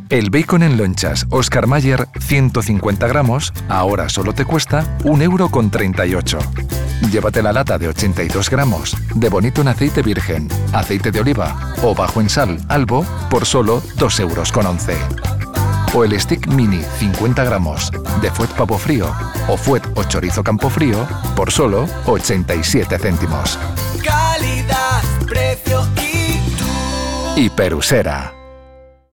El bacon en lonchas Oscar Mayer 150 gramos, ahora solo te cuesta 1,38 €. Llévate la lata de 82 gramos de Bonito en aceite virgen, aceite de oliva o bajo en sal Albo por solo 2,11 €. O el stick mini 50 gramos de fuet pavo frío o fuet o chorizo campo frío por solo 87 céntimos. Calidad, precio y tú. Hiperusera.